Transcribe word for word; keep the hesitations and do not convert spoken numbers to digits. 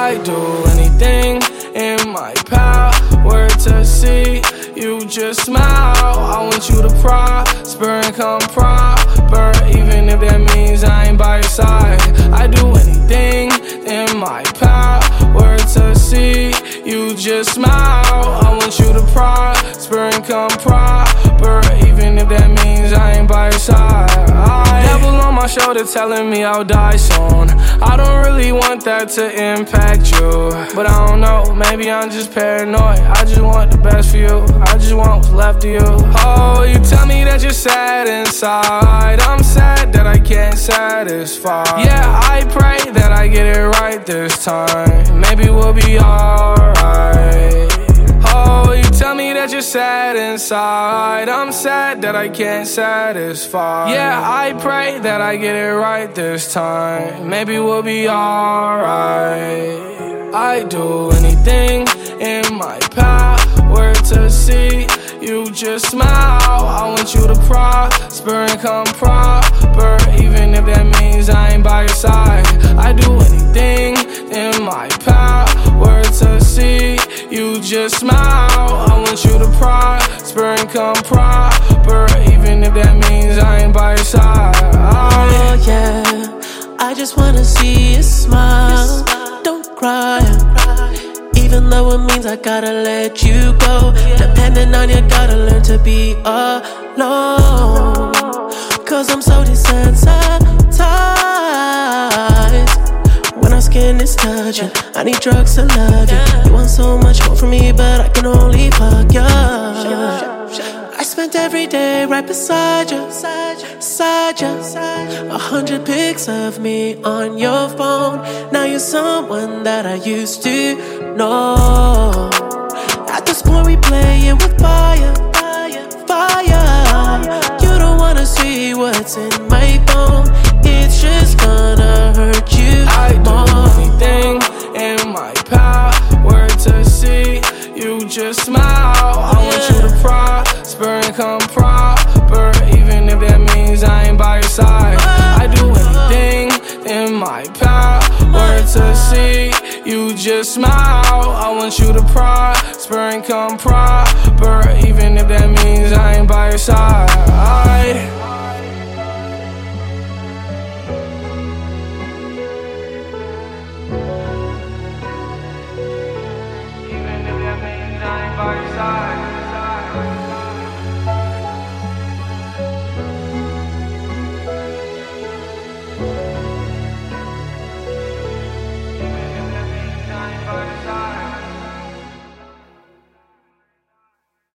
I'd do anything in my power to see you just smile. I want you to prosper and come proper, even if that means I ain't by your side. I'd do anything in my power to see you just smile. I want you to prosper and come proper, even if that means I ain't by your side. I, devil on my shoulder telling me I'll die soon. I don't really want that to impact you, but I don't know, maybe I'm just paranoid. I just want the best for you, I just want what's left of you. Oh, you tell me that you're sad inside. I'm sad that I can't satisfy. Yeah, I pray that I get it right this time. Maybe we'll be alright. Oh, you tell me that you're sad inside. I'm sad that I can't satisfy. Yeah, I pray that I get it right this time. Maybe we'll be alright. I'd do anything in my power to see you just smile. I want you to prosper and come proper, even if that means I ain't by your side. I'd do anything in my power to see you just smile. I want you to prosper and come proper, even if that means I ain't by your side. Oh yeah, I just wanna see you smile. Don't cry, even though it means I gotta let you go. Depending on you, gotta learn to be alone. Cause I'm so desensitized when our skin is touching. I need drugs to love you. You want so much more from me, but I can only fuck you. I spent every day right beside you, beside you. A hundred pics of me on your phone. Now you're someone that I used to know. At this point we playing with fire, fire. You don't wanna see what's in my phone. It's just gonna hurt you I'd more. do anything in my power to see you just smile. I want you to prosper and come proper, even if that means I ain't by your side. I'd do anything in my power to see you just smile. I want you to prosper and come proper, even if that means I ain't by your side. Even if that means I ain't by your side. Side.